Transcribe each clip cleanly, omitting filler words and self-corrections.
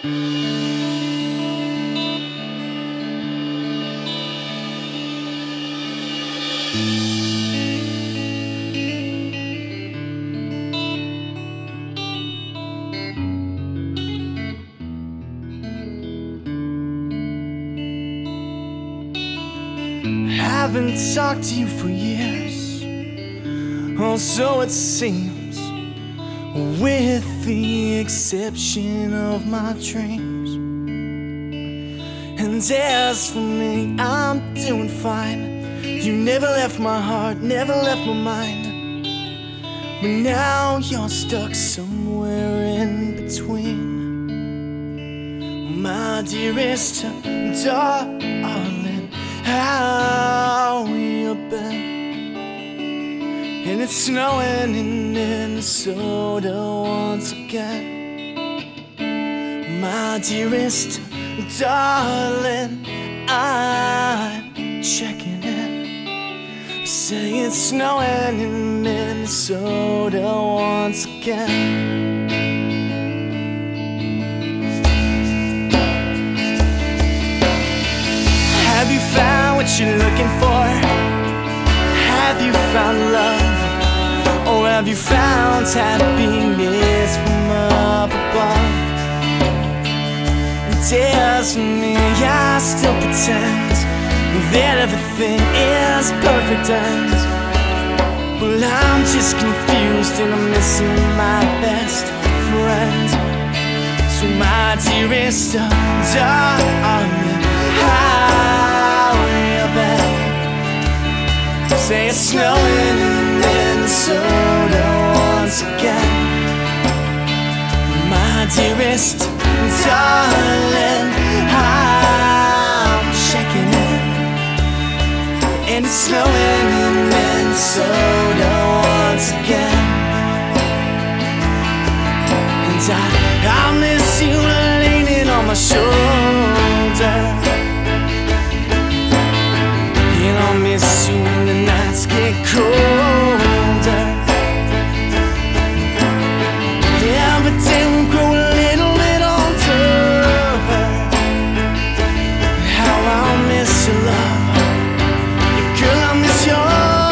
Haven't talked to you for years, or so it seems, with the exception of my dreams. And as for me, I'm doing fine. You never left my heart, never left my mind, but now you're stuck somewhere in between. My dearest darling, how you been? And it's snowing in Minnesota once again. My dearest darling, I'm checking in. Say it's snowing in Minnesota once again. Have you found what you're looking for? Have you found love? Or have you found happiness from up above? And as for me, I still pretend that everything is perfect and well, I'm just confused and I'm missing my best friend. So my dearest darling, how you been? Say it's snowing in Minnesota once again. My dearest darling, I'm checking in. And it's snowing in Minnesota once again. And I miss you leaning on my shoulder. And I'll miss you when the nights get colder. Every day we grow a little bit older. How I'll miss your love. Yeah, girl, I miss your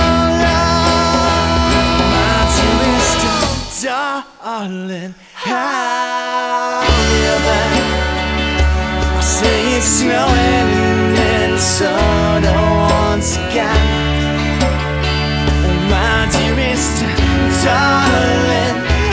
love. My dearest darling, how you been? I say it's snowing in Minnesota once again. Oh, my dearest darling,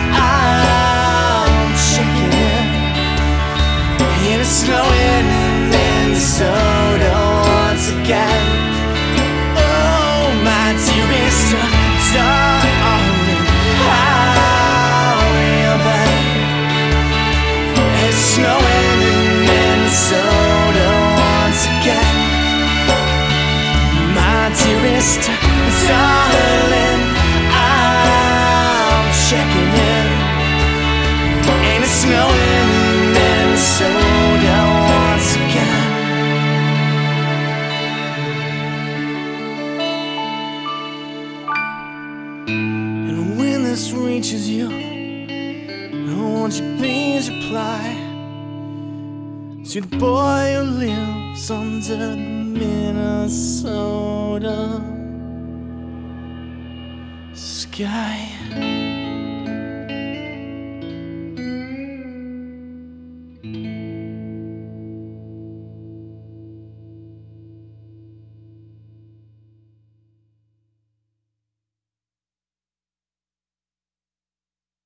I'm checking in. And it's snowing in Minnesota once again. Oh, my dearest darling, how you been? It's snowing in Minnesota once again. My dearest darling, I'm checking in. And it's snowing in Minnesota once again. And when this reaches you, won't you please reply to the boy who lives under the Minnesota sky.